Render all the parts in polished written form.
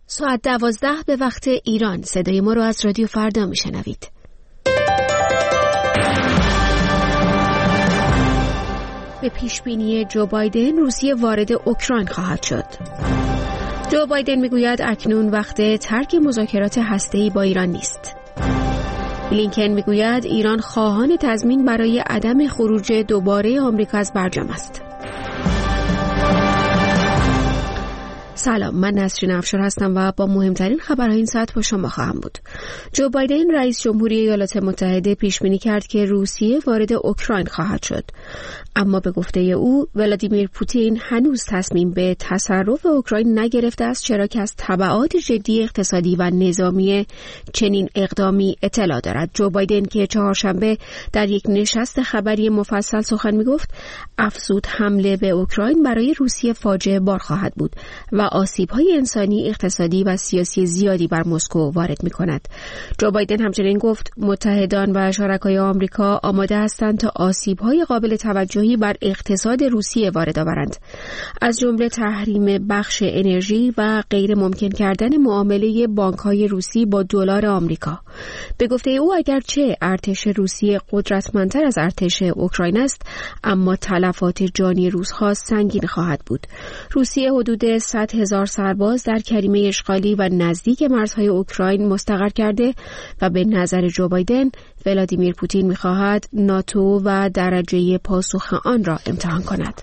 ساعت 12 به وقت ایران. صدای ما رو از رادیو فردا میشنوید. به پیشبینی جو بایدن روسیه وارد اوکراین خواهد شد. جو بایدن میگوید اکنون وقت ترک مذاکرات هسته‌ای با ایران نیست. بلینکن میگوید ایران خواهان تضمین برای عدم خروج دوباره آمریکا از برجام است. سلام، من نسرین افشار هستم و با مهمترین خبرهای این ساعت با شما خواهم بود. جو بایدن رئیس جمهوری ایالات متحده پیش بینی کرد که روسیه وارد اوکراین خواهد شد. اما به گفته او ولادیمیر پوتین هنوز تصمیم به تصرف اوکراین نگرفته است، چرا که از تبعات جدی اقتصادی و نظامی چنین اقدامی اطلاع دارد. جو بایدن که چهارشنبه در یک نشست خبری مفصل سخن می‌گفت، افزود حمله به اوکراین برای روسیه فاجعه بار خواهد بود و آسیب‌های انسانی، اقتصادی و سیاسی زیادی بر مسکو وارد می‌کند. جو بایدن همچنین گفت متحدان و شرکای آمریکا آماده هستند تا آسیب‌های قابل توجهی بر اقتصاد روسیه وارد آورند، از جمله تحریم بخش انرژی و غیر ممکن کردن معامله بانک‌های روسی با دلار آمریکا. به گفته او اگرچه ارتش روسیه قدرتمندتر از ارتش اوکراین است، اما تلفات جانی روس‌ها سنگین خواهد بود. روسیه حدود 100,000 سرباز در کریمه اشغالی و نزدیک مرزهای اوکراین مستقر کرده و به نظر جو بایدن ولادیمیر پوتین می‌خواهد ناتو و درجه پاسخ آن را امتحان کند.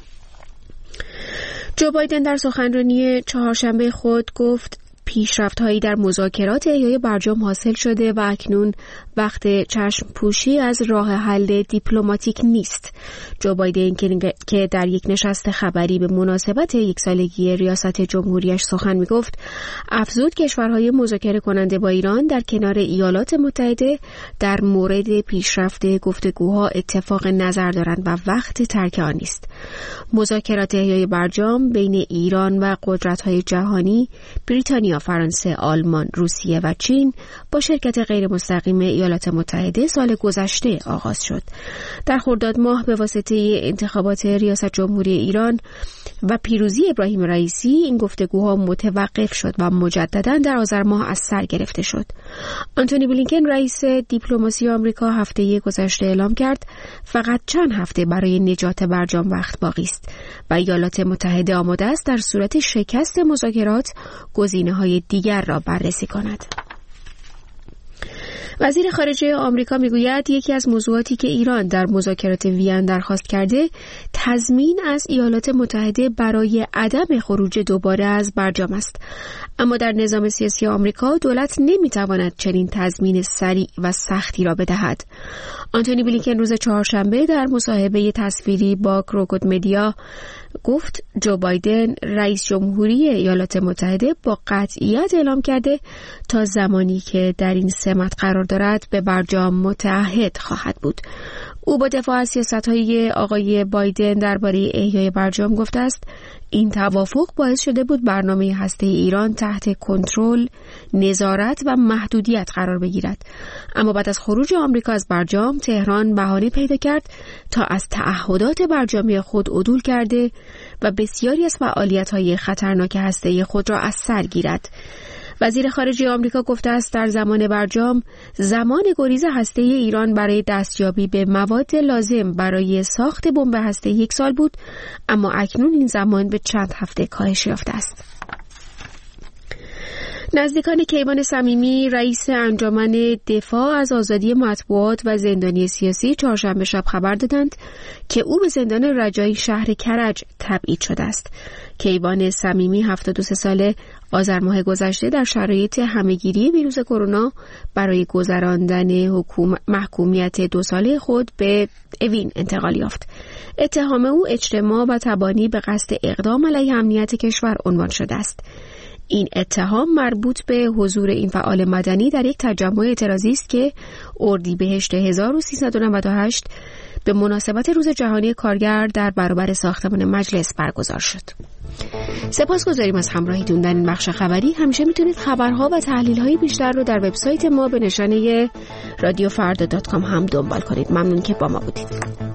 جو بایدن در سخنرانی چهارشنبه خود گفت پیشرفت‌هایی در مذاکرات احیای برجام حاصل شده و اکنون وقت چشم پوشی از راه حل دیپلماتیک نیست. جو بایدن که در یک نشست خبری به مناسبت یک سالگی ریاست جمهوریش سخن می‌گفت، افزود کشورهای مذاکره کننده با ایران در کنار ایالات متحده در مورد پیشرفت گفتگوها اتفاق نظر دارند و وقت ترک آن نیست. مذاکرات احیای برجام بین ایران و قدرت‌های جهانی، بریتانیا، فرانسه، آلمان، روسیه و چین با شرکت غیر مستقیم ایالات متحده سال گذشته آغاز شد. در خرداد ماه به واسطه انتخابات ریاست جمهوری ایران و پیروزی ابراهیم رئیسی این گفتگوها متوقف شد و مجددا در آذر ماه از سر گرفته شد. آنتونی بلینکن رئیس دیپلماسی آمریکا هفته گذشته اعلام کرد فقط چند هفته برای نجات برجام وقت باقی است و ایالات متحده آماده است در صورت شکست مذاکرات گزینه‌های دیگر را بررسی کند. وزیر خارجه آمریکا میگوید یکی از موضوعاتی که ایران در مذاکرات وین درخواست کرده تضمین از ایالات متحده برای عدم خروج دوباره از برجام است. اما در نظام سیاسی آمریکا دولت نمیتواند چنین تضمین سریع و سختی را بدهد. آنتونی بلینکن روز چهارشنبه در مصاحبه تصویری با کروکود مدیا گفت جو بایدن رئیس جمهوری ایالات متحده با قطعیت اعلام کرده تا زمانی که در این سمت قرار دارد به برجام متعهد خواهد بود. او با دفاع از سیاست‌های آقای بایدن درباره احیای برجام گفته است این توافق باعث شده بود برنامه هسته‌ای ایران تحت کنترل، نظارت و محدودیت قرار بگیرد. اما بعد از خروج آمریکا از برجام، تهران بهانه پیدا کرد تا از تعهدات برجامی خود عدول کرده و بسیاری از فعالیت‌های خطرناک هسته‌ای خود را از سر گیرد. وزیر خارجه آمریکا گفته است در زمان برجام زمان گریز هسته‌ای ایران برای دستیابی به مواد لازم برای ساخت بمب هسته‌ای 1 سال بود، اما اکنون این زمان به چند هفته کاهش یافته است. نزدیکان کیوان صمیمی رئیس انجمن دفاع از آزادی مطبوعات و زندانی سیاسی چهارشنبه شب خبر دادند که او به زندان رجایی شهر کرج تبعید شده است. کیوان صمیمی 73 ساله آذر ماه گذشته در شرایط همهگیری ویروس کرونا برای گذراندن محکومیت 2 ساله خود به اوین انتقال یافت. اتهام او اجتماع و تبانی به قصد اقدام علیه امنیت کشور عنوان شده است. این اتهام مربوط به حضور این فعال مدنی در یک تجمع اعتراضی است که اردیبهشت 1398 به مناسبت روز جهانی کارگر در برابر ساختمان مجلس برگزار شد. سپاسگزاریم از همراهیتون در این بخش خبری. همیشه میتونید خبرها و تحلیل‌های بیشتر رو در وبسایت ما به نشانه radiofrda.com هم دنبال کنید. ممنون که با ما بودید.